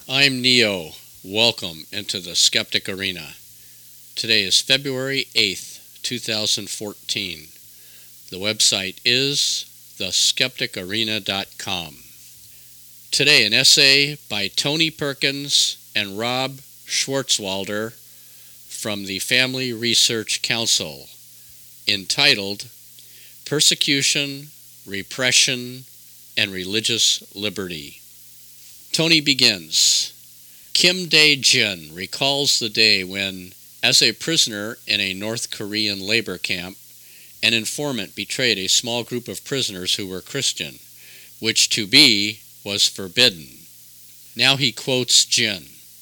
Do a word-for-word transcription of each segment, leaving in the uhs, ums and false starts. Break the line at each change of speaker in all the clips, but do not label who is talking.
I'm Neo. Welcome into the Skeptic Arena. Today is February eighth, two thousand fourteen. The website is the skeptic arena dot com. Today, an essay by Tony Perkins and Rob Schwartzwalder from the Family Research Council, entitled Persecution, Repression, and Religious Liberty. Tony begins. Kim Dae-jin recalls the day when, as a prisoner in a North Korean labor camp, an informant betrayed a small group of prisoners who were Christian, which to be was forbidden. Now he quotes Jin.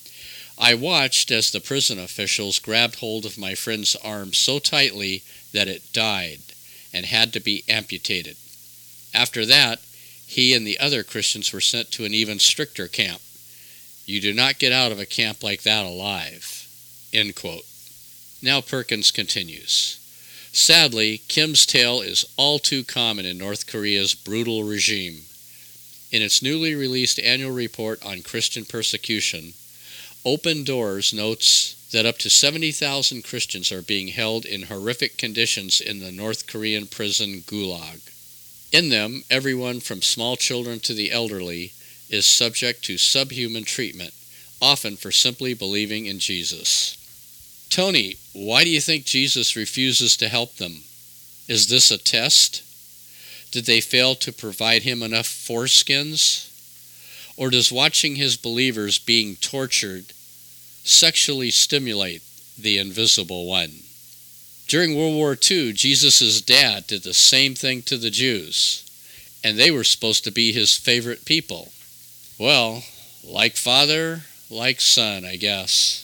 I watched as the prison officials grabbed hold of my friend's arm so tightly that it died and had to be amputated. After that, he and the other Christians were sent to an even stricter camp. You do not get out of a camp like that alive. End quote. Now Perkins continues. Sadly, Kim's tale is all too common in North Korea's brutal regime. In its newly released annual report on Christian persecution, Open Doors notes that up to seventy thousand Christians are being held in horrific conditions in the North Korean prison Gulag. In them, everyone from small children to the elderly is subject to subhuman treatment, often for simply believing in Jesus. Tony, why do you think Jesus refuses to help them? Is this a test? Did they fail to provide him enough foreskins? Or does watching his believers being tortured sexually stimulate the invisible one? During World War Two, Jesus' dad did the same thing to the Jews, and they were supposed to be his favorite people. Well, like father, like son, I guess.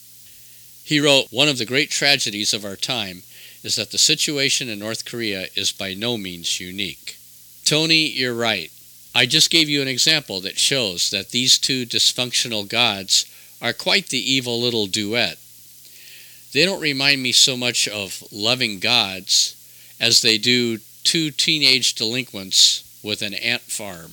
He wrote, one of the great tragedies of our time is that the situation in North Korea is by no means unique. Tony, you're right. I just gave you an example that shows that these two dysfunctional gods are quite the evil little duet. They don't remind me so much of loving gods as they do two teenage delinquents with an ant farm.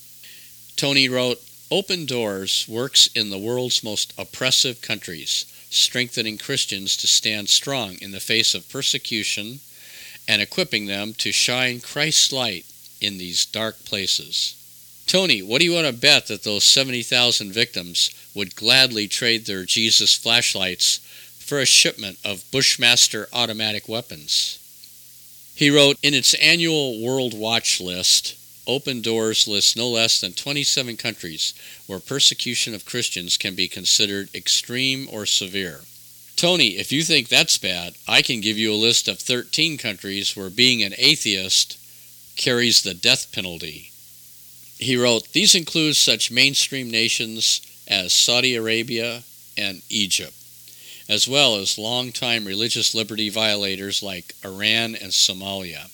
Tony wrote, Open Doors works in the world's most oppressive countries, strengthening Christians to stand strong in the face of persecution and equipping them to shine Christ's light in these dark places. Tony, what do you want to bet that those seventy thousand victims would gladly trade their Jesus flashlights for a shipment of Bushmaster automatic weapons? He wrote, in its annual World Watch list, Open Doors lists no less than twenty-seven countries where persecution of Christians can be considered extreme or severe. Tony, if you think that's bad, I can give you a list of thirteen countries where being an atheist carries the death penalty. He wrote, these include such mainstream nations as Saudi Arabia and Egypt, as well as long-time religious liberty violators like Iran and Somalia.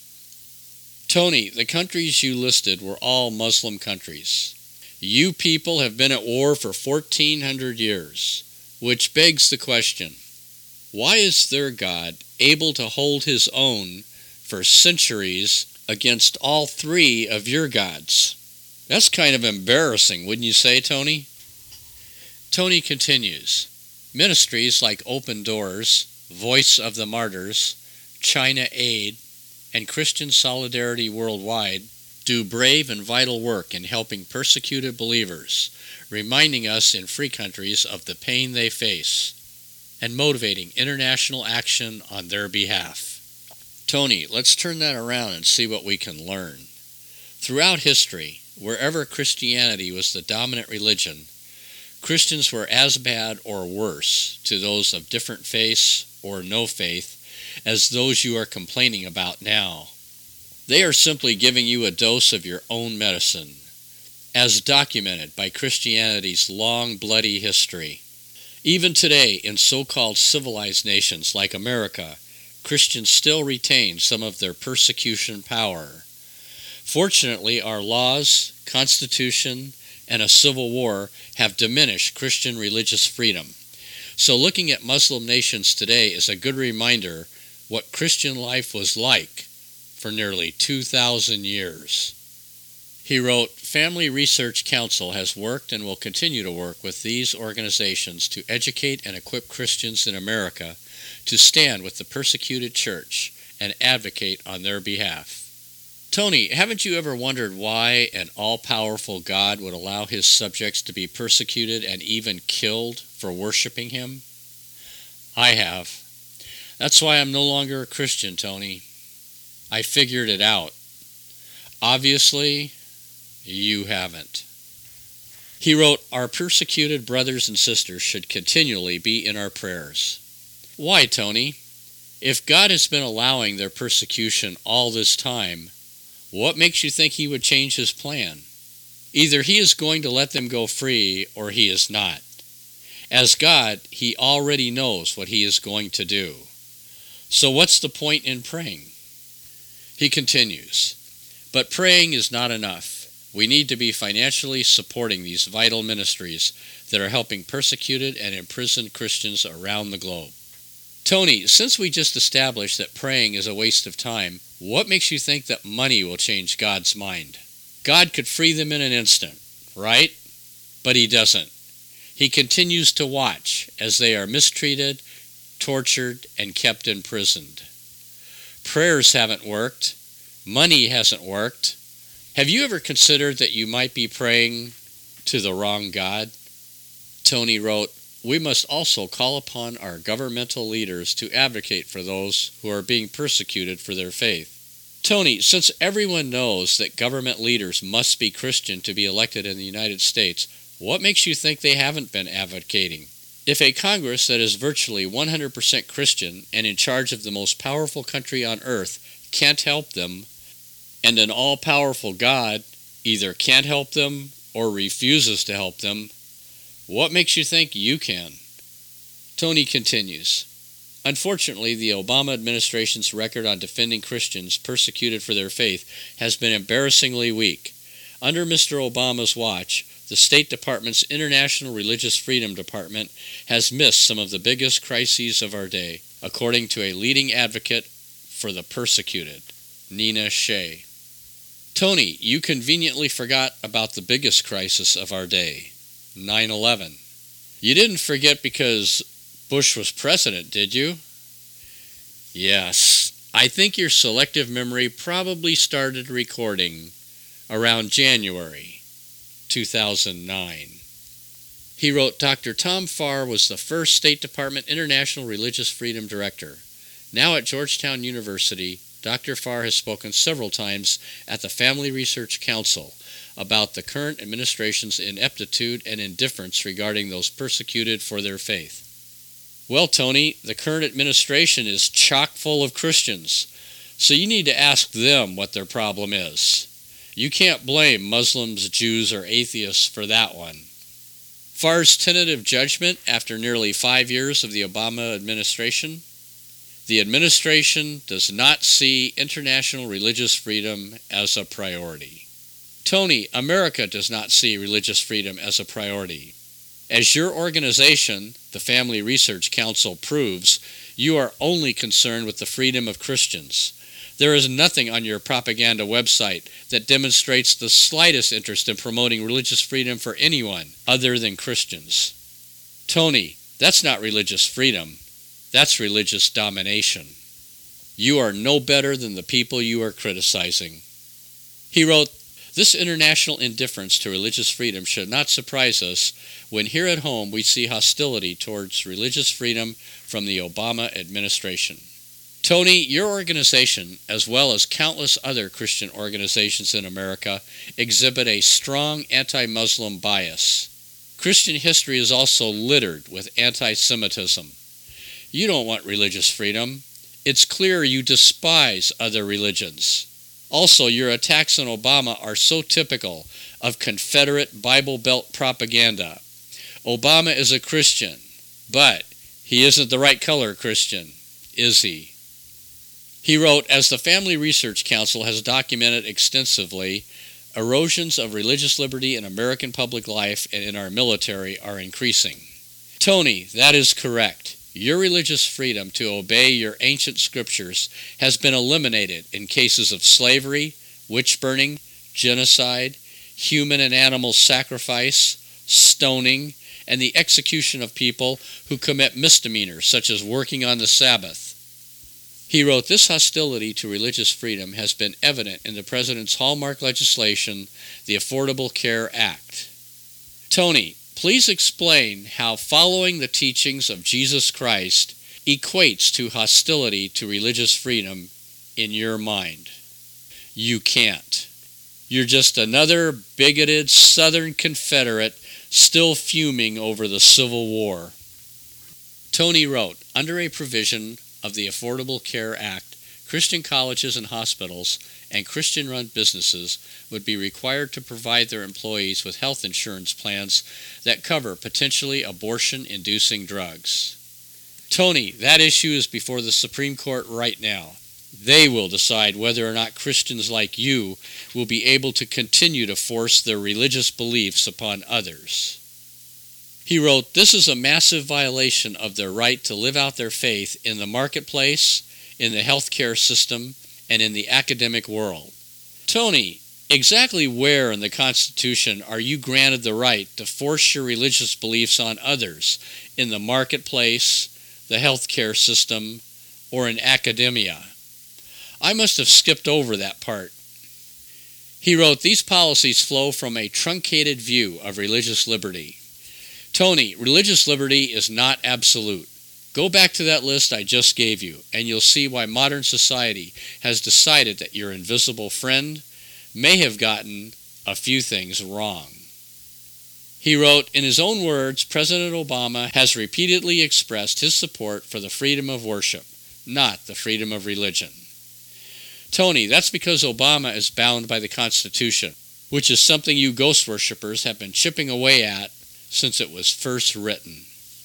Tony, the countries you listed were all Muslim countries. You people have been at war for fourteen hundred years, which begs the question, why is their God able to hold his own for centuries against all three of your gods? That's kind of embarrassing, wouldn't you say, Tony? Tony continues, ministries like Open Doors, Voice of the Martyrs, China Aid, and Christian Solidarity Worldwide do brave and vital work in helping persecuted believers, reminding us in free countries of the pain they face, and motivating international action on their behalf. Tony, let's turn that around and see what we can learn. Throughout history, wherever Christianity was the dominant religion, Christians were as bad or worse to those of different faiths or no faith as those you are complaining about now. They are simply giving you a dose of your own medicine, as documented by Christianity's long, bloody history. Even today, in so-called civilized nations like America, Christians still retain some of their persecution power. Fortunately, our laws, Constitution, and a civil war have diminished Christian religious freedom. So looking at Muslim nations today is a good reminder what Christian life was like for nearly two thousand years. He wrote, Family Research Council has worked and will continue to work with these organizations to educate and equip Christians in America to stand with the persecuted church and advocate on their behalf. Tony, haven't you ever wondered why an all-powerful God would allow his subjects to be persecuted and even killed for worshiping him? I have. That's why I'm no longer a Christian, Tony. I figured it out. Obviously, you haven't. He wrote, Our persecuted brothers and sisters should continually be in our prayers. Why, Tony? If God has been allowing their persecution all this time, what makes you think he would change his plan? Either he is going to let them go free or he is not. As God, he already knows what he is going to do. So what's the point in praying? He continues, But praying is not enough. We need to be financially supporting these vital ministries that are helping persecuted and imprisoned Christians around the globe. Tony, since we just established that praying is a waste of time, what makes you think that money will change God's mind? God could free them in an instant, right? But he doesn't. He continues to watch as they are mistreated, tortured, and kept imprisoned. Prayers haven't worked. Money hasn't worked. Have you ever considered that you might be praying to the wrong God? Tony wrote, We must also call upon our governmental leaders to advocate for those who are being persecuted for their faith. Tony, since everyone knows that government leaders must be Christian to be elected in the United States, what makes you think they haven't been advocating? If a Congress that is virtually one hundred percent Christian and in charge of the most powerful country on earth can't help them, and an all-powerful God either can't help them or refuses to help them, what makes you think you can? Tony continues, Unfortunately, the Obama administration's record on defending Christians persecuted for their faith has been embarrassingly weak. Under Mister Obama's watch, the State Department's International Religious Freedom Department has missed some of the biggest crises of our day, according to a leading advocate for the persecuted, Nina Shea. Tony, you conveniently forgot about the biggest crisis of our day, nine eleven. You didn't forget because Bush was president, did you? Yes, I think your selective memory probably started recording around January two thousand nine. He wrote, Doctor Tom Farr was the first State Department International Religious Freedom Director. Now at Georgetown University, Doctor Farr has spoken several times at the Family Research Council about the current administration's ineptitude and indifference regarding those persecuted for their faith. Well, Tony, the current administration is chock full of Christians, so you need to ask them what their problem is. You can't blame Muslims, Jews, or atheists for that one. Farr's tentative judgment after nearly five years of the Obama administration: the administration does not see international religious freedom as a priority. Tony, America does not see religious freedom as a priority. As your organization, the Family Research Council, proves, you are only concerned with the freedom of Christians. There is nothing on your propaganda website that demonstrates the slightest interest in promoting religious freedom for anyone other than Christians. Tony, that's not religious freedom. That's religious domination. You are no better than the people you are criticizing. He wrote, This international indifference to religious freedom should not surprise us when here at home we see hostility towards religious freedom from the Obama administration. Tony, your organization, as well as countless other Christian organizations in America, exhibit a strong anti-Muslim bias. Christian history is also littered with anti-Semitism. You don't want religious freedom. It's clear you despise other religions. Also, your attacks on Obama are so typical of Confederate Bible Belt propaganda. Obama is a Christian, but he isn't the right color Christian, is he? He wrote, As the Family Research Council has documented extensively, erosions of religious liberty in American public life and in our military are increasing. Tony, that is correct. Your religious freedom to obey your ancient scriptures has been eliminated in cases of slavery, witch burning, genocide, human and animal sacrifice, stoning, and the execution of people who commit misdemeanors such as working on the Sabbath. He wrote, "This hostility to religious freedom has been evident in the President's hallmark legislation, the Affordable Care Act." Tony, please explain how following the teachings of Jesus Christ equates to hostility to religious freedom in your mind. You can't. You're just another bigoted Southern Confederate still fuming over the Civil War. Tony wrote, "Under a provision of the Affordable Care Act, Christian colleges and hospitals and Christian-run businesses would be required to provide their employees with health insurance plans that cover potentially abortion-inducing drugs." Tony, that issue is before the Supreme Court right now. They will decide whether or not Christians like you will be able to continue to force their religious beliefs upon others. He wrote, "This is a massive violation of their right to live out their faith in the marketplace, in the healthcare system, and in the academic world." Tony, exactly where in the Constitution are you granted the right to force your religious beliefs on others in the marketplace, the healthcare system, or in academia? I must have skipped over that part. He wrote, "These policies flow from a truncated view of religious liberty." Tony, religious liberty is not absolute. Go back to that list I just gave you, and you'll see why modern society has decided that your invisible friend may have gotten a few things wrong. He wrote, in his own words, President Obama has repeatedly expressed his support for the freedom of worship, not the freedom of religion. Tony, that's because Obama is bound by the Constitution, which is something you ghost worshippers have been chipping away at since it was first written.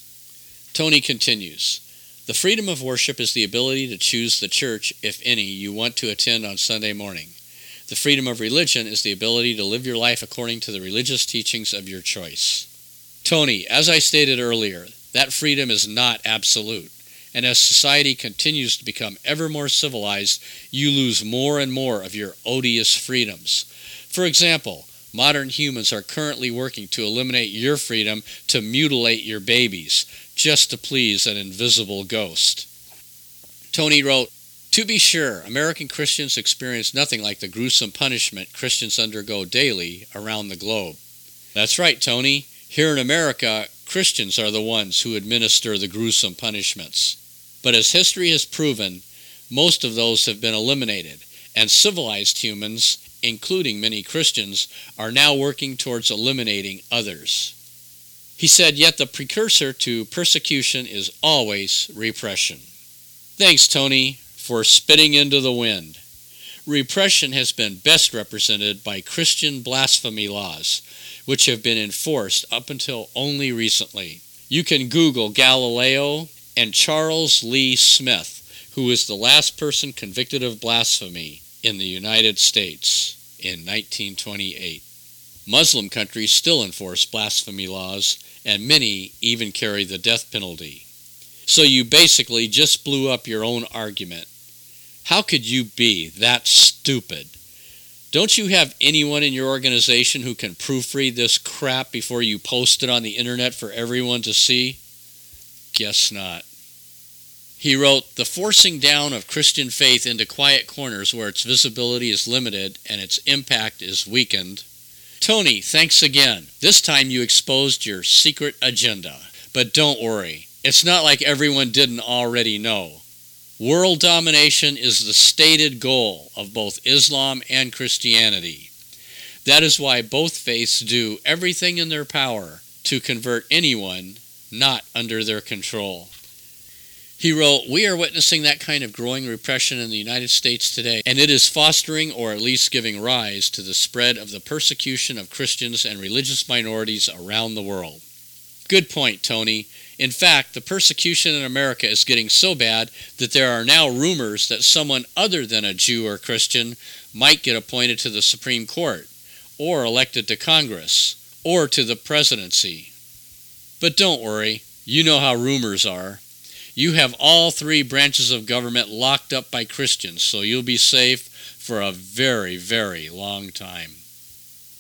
Tony continues, "The freedom of worship is the ability to choose the church, if any, you want to attend on Sunday morning. The freedom of religion is the ability to live your life according to the religious teachings of your choice." Tony, as I stated earlier, that freedom is not absolute. And as society continues to become ever more civilized, you lose more and more of your odious freedoms. For example, modern humans are currently working to eliminate your freedom to mutilate your babies, just to please an invisible ghost. Tony wrote, "To be sure, American Christians experience nothing like the gruesome punishment Christians undergo daily around the globe." That's right, Tony. Here in America, Christians are the ones who administer the gruesome punishments. But as history has proven, most of those have been eliminated, and civilized humans, including many Christians, are now working towards eliminating others. He said, "Yet the precursor to persecution is always repression." Thanks, Tony, for spitting into the wind. Repression has been best represented by Christian blasphemy laws, which have been enforced up until only recently. You can Google Galileo and Charles Lee Smith, who was the last person convicted of blasphemy in the United States in nineteen twenty-eight. Muslim countries still enforce blasphemy laws, and many even carry the death penalty. So you basically just blew up your own argument. How could you be that stupid? Don't you have anyone in your organization who can proofread this crap before you post it on the internet for everyone to see? Guess not. He wrote, "The forcing down of Christian faith into quiet corners where its visibility is limited and its impact is weakened." Tony, thanks again. This time you exposed your secret agenda. But don't worry, it's not like everyone didn't already know. World domination is the stated goal of both Islam and Christianity. That is why both faiths do everything in their power to convert anyone not under their control. He wrote, "We are witnessing that kind of growing repression in the United States today, and it is fostering or at least giving rise to the spread of the persecution of Christians and religious minorities around the world." Good point, Tony. In fact, the persecution in America is getting so bad that there are now rumors that someone other than a Jew or Christian might get appointed to the Supreme Court, or elected to Congress, or to the presidency. But don't worry, you know how rumors are. You have all three branches of government locked up by Christians, so you'll be safe for a very, very long time.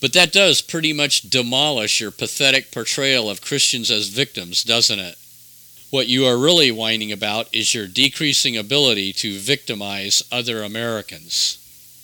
But that does pretty much demolish your pathetic portrayal of Christians as victims, doesn't it? What you are really whining about is your decreasing ability to victimize other Americans.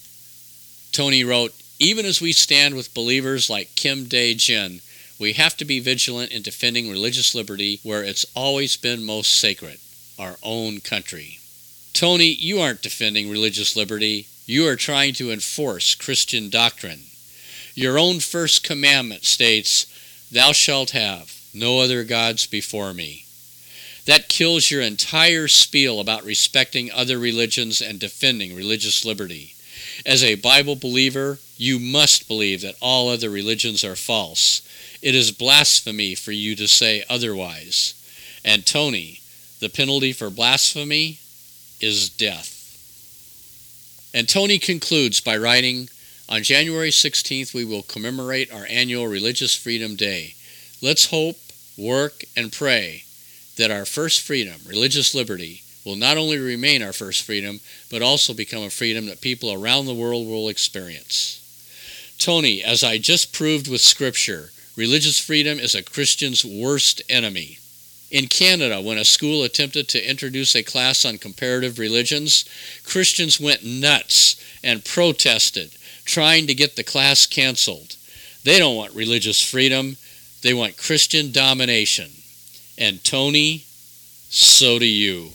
Tony wrote, "Even as we stand with believers like Kim Dae-jin, we have to be vigilant in defending religious liberty where it's always been most sacred, our own country." Tony, you aren't defending religious liberty. You are trying to enforce Christian doctrine. Your own first commandment states, "Thou shalt have no other gods before me." That kills your entire spiel about respecting other religions and defending religious liberty. As a Bible believer, you must believe that all other religions are false. It is blasphemy for you to say otherwise. And Tony, the penalty for blasphemy is death. And Tony concludes by writing, "On January sixteenth, we will commemorate our annual Religious Freedom Day. Let's hope, work, and pray that our first freedom, religious liberty, will not only remain our first freedom, but also become a freedom that people around the world will experience." Tony, as I just proved with Scripture, religious freedom is a Christian's worst enemy. In Canada, when a school attempted to introduce a class on comparative religions, Christians went nuts and protested, trying to get the class canceled. They don't want religious freedom. They want Christian domination. And Tony, so do you.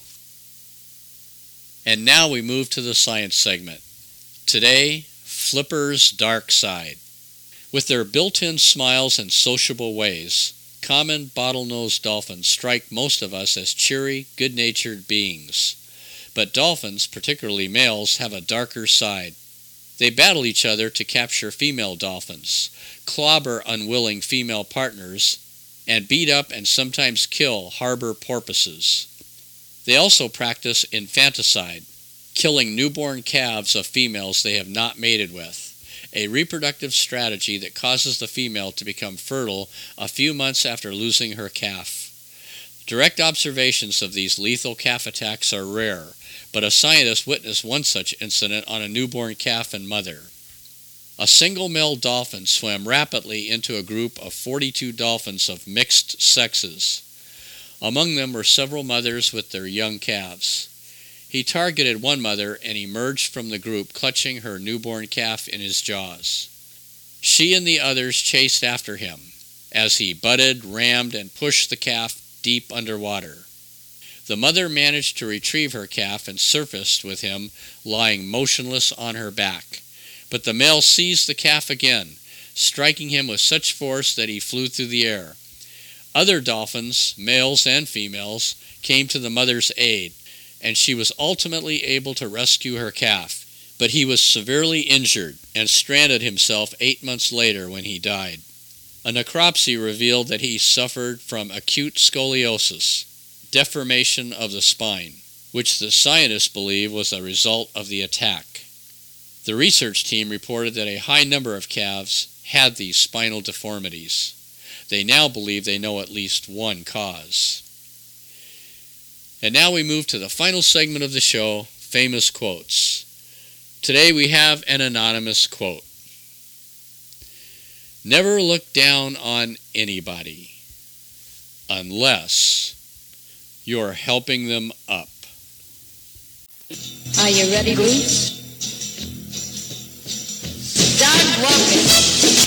And now we move to the science segment. Today, Flipper's dark side. With their built-in smiles and sociable ways, common bottlenose dolphins strike most of us as cheery, good-natured beings. But dolphins, particularly males, have a darker side. They battle each other to capture female dolphins, clobber unwilling female partners, and beat up and sometimes kill harbor porpoises. They also practice infanticide, killing newborn calves of females they have not mated with, a reproductive strategy that causes the female to become fertile a few months after losing her calf. Direct observations of these lethal calf attacks are rare, but a scientist witnessed one such incident on a newborn calf and mother. A single male dolphin swam rapidly into a group of forty-two dolphins of mixed sexes. Among them were several mothers with their young calves. He targeted one mother and emerged from the group clutching her newborn calf in his jaws. She and the others chased after him as he butted, rammed, and pushed the calf deep underwater. The mother managed to retrieve her calf and surfaced with him lying motionless on her back. But the male seized the calf again, striking him with such force that he flew through the air. Other dolphins, males and females, came to the mother's aid, and she was ultimately able to rescue her calf, but he was severely injured and stranded himself eight months later when he died. A necropsy revealed that he suffered from acute scoliosis, deformation of the spine, which the scientists believe was a result of the attack. The research team reported that a high number of calves had these spinal deformities. They now believe they know at least one cause. And now we move to the final segment of the show, Famous Quotes. Today we have an anonymous quote. "Never look down on anybody unless you're helping them up."
Are you ready, Bruce? Start walking.